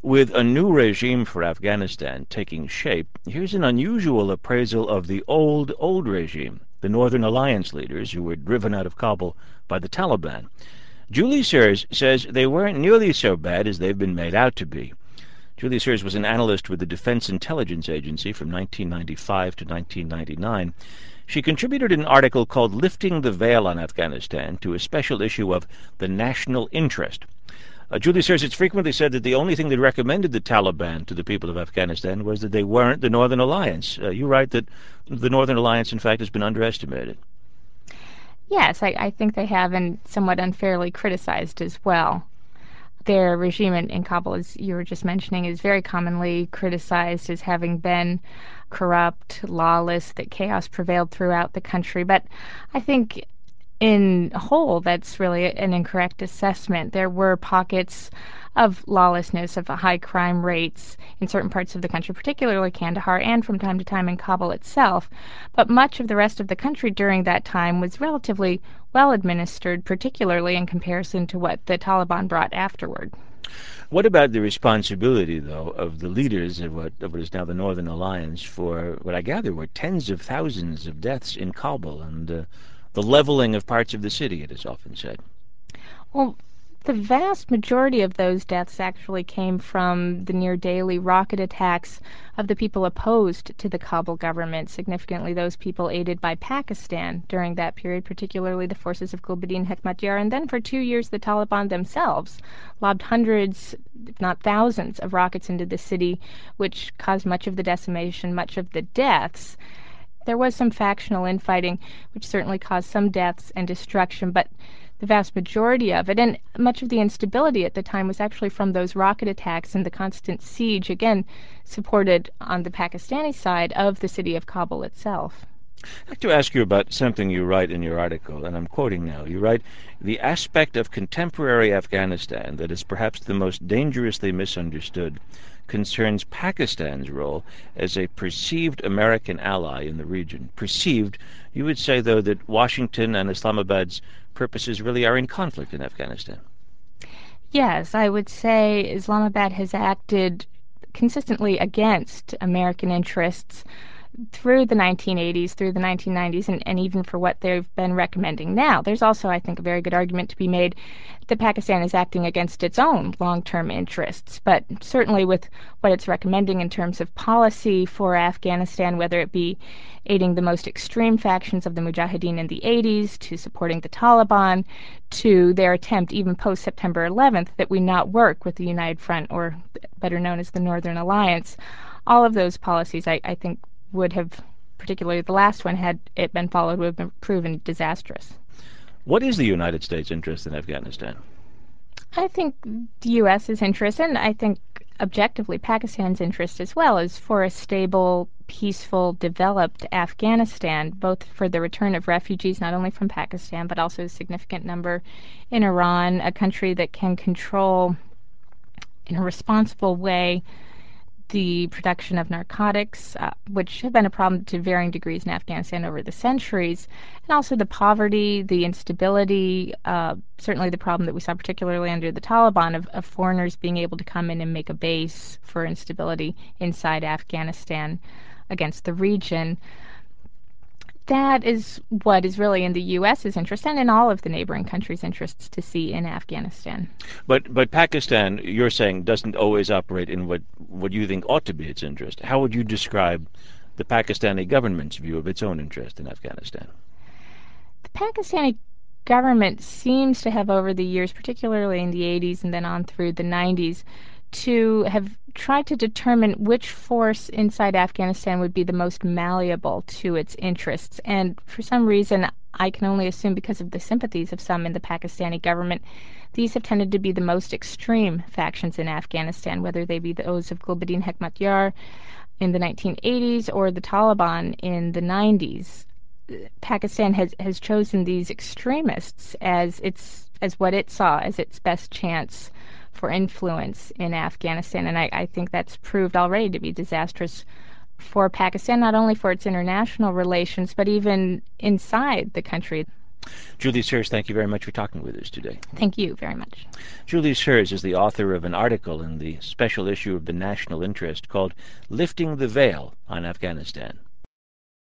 With a new regime for Afghanistan taking shape, here's an unusual appraisal of the old regime, the Northern Alliance leaders who were driven out of Kabul by the Taliban. Julie Sears says they weren't nearly so bad as they've been made out to be. Julie Sears was an analyst with the Defense Intelligence Agency from 1995 to 1999. She contributed an article called Lifting the Veil on Afghanistan to a special issue of The National Interest. Julie says it's frequently said that the only thing that recommended the Taliban to the people of Afghanistan was that they weren't the Northern Alliance. You write that the Northern Alliance, in fact, has been underestimated. Yes, I think they have, and somewhat unfairly criticized as well. Their regime in Kabul, as you were just mentioning, is very commonly criticized as having been corrupt, lawless, that chaos prevailed throughout the country. But I think in whole, that's really an incorrect assessment. There were pockets of lawlessness, of high crime rates in certain parts of the country, particularly Kandahar and from time to time in Kabul itself. But much of the rest of the country during that time was relatively well administered, particularly in comparison to what the Taliban brought afterward. What about the responsibility, though, of the leaders of what is now the Northern Alliance for what I gather were tens of thousands of deaths in Kabul and the leveling of parts of the city, it is often said? Well, the vast majority of those deaths actually came from the near daily rocket attacks of the people opposed to the Kabul government, significantly those people aided by Pakistan during that period, particularly the forces of Gulbuddin Hekmatyar. And then for 2 years, the Taliban themselves lobbed hundreds, if not thousands, of rockets into the city, which caused much of the decimation, much of the deaths. There was some factional infighting, which certainly caused some deaths and destruction, but the vast majority of it, and much of the instability at the time, was actually from those rocket attacks and the constant siege, again, supported on the Pakistani side of the city of Kabul itself. I'd like to ask you about something you write in your article, and I'm quoting now. You write, "The aspect of contemporary Afghanistan that is perhaps the most dangerously misunderstood concerns Pakistan's role as a perceived American ally in the region." Perceived, you would say, though, that Washington and Islamabad's purposes really are in conflict in Afghanistan. Yes, I would say Islamabad has acted consistently against American interests through the 1980s, through the 1990s, and even for what they've been recommending now. There's also, I think, a very good argument to be made that Pakistan is acting against its own long-term interests. But certainly with what it's recommending in terms of policy for Afghanistan, whether it be aiding the most extreme factions of the Mujahideen in the 80s, to supporting the Taliban, to their attempt, even post-September 11th, that we not work with the United Front, or better known as the Northern Alliance. All of those policies, I think, would have, particularly the last one, had it been followed, would have been proven disastrous. What is the United States' interest in Afghanistan? I think the U.S.'s interest, and I think objectively Pakistan's interest as well, is for a stable, peaceful, developed Afghanistan, both for the return of refugees, not only from Pakistan, but also a significant number in Iran, a country that can control in a responsible way the production of narcotics, which have been a problem to varying degrees in Afghanistan over the centuries, and also the poverty, the instability, certainly the problem that we saw particularly under the Taliban of foreigners being able to come in and make a base for instability inside Afghanistan against the region. That is what is really in the U.S.'s interest and in all of the neighboring countries' interests to see in Afghanistan. But Pakistan, you're saying, doesn't always operate in what you think ought to be its interest. How would you describe the Pakistani government's view of its own interest in Afghanistan? The Pakistani government seems to have, over the years, particularly in the 80s and then on through the 90s, to have tried to determine which force inside Afghanistan would be the most malleable to its interests. And for some reason, I can only assume because of the sympathies of some in the Pakistani government, these have tended to be the most extreme factions in Afghanistan, whether they be those of Gulbuddin Hekmatyar in the 1980s or the Taliban in the 90s. Pakistan has chosen these extremists as what it saw as its best chance for influence in Afghanistan, and I think that's proved already to be disastrous for Pakistan, not only for its international relations, but even inside the country. Julie Sears, thank you very much for talking with us today. Thank you very much. Julie Sears is the author of an article in the special issue of the National Interest called Lifting the Veil on Afghanistan.